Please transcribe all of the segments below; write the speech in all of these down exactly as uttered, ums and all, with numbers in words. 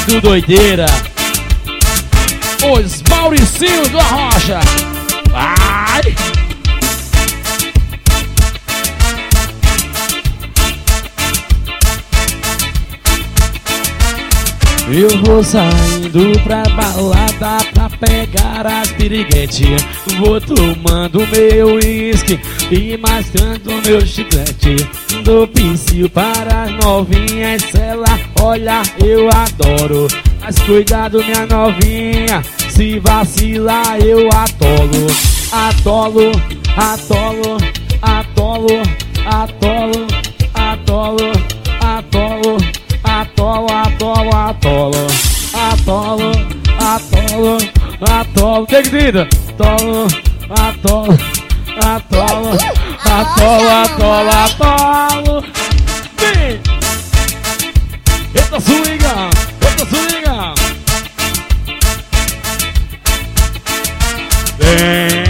do Doideira. Os Mauricinhos da Rocha. Vai! Eu vou saindo pra balada pra pegar as piriguete. Vou tomando meu uísque e mascando meu chiclete. Dou pincel para as novinhas, ela olha, eu adoro. Mas cuidado, minha novinha, se vacilar eu atolo. Atolo, atolo, atolo, atolo, atolo, atolo, atolo, atolo, atolo, atolo, atolo, atolo, tem que dizer, atolo, atolo, atolo, atolo, atolo, atolo, vem! Eita swinga, eita swinga, vem!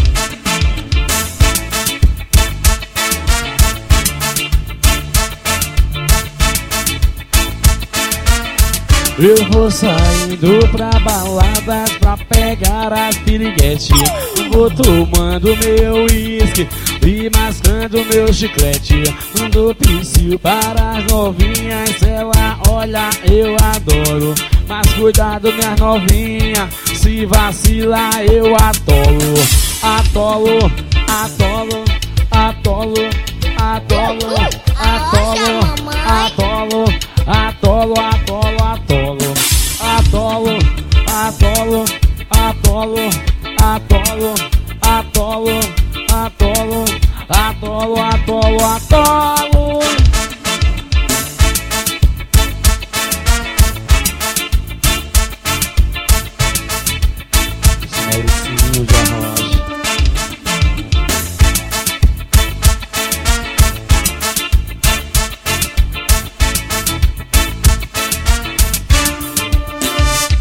Eu vou saindo pra balada pra pegar as piriguete. Vou tomando meu uísque e mascando meu chiclete. Dou pincel para as novinhas, ela olha, eu adoro. Mas cuidado, minha novinha, se vacilar eu atolo. Atolo, atolo, atolo, atolo, atolo, atolo, atolo, atolo, atolo, atolo, atolo, atolo, atolo, atolo, atolo, atolo, atolo, atolo. Mauricinho da Rocha.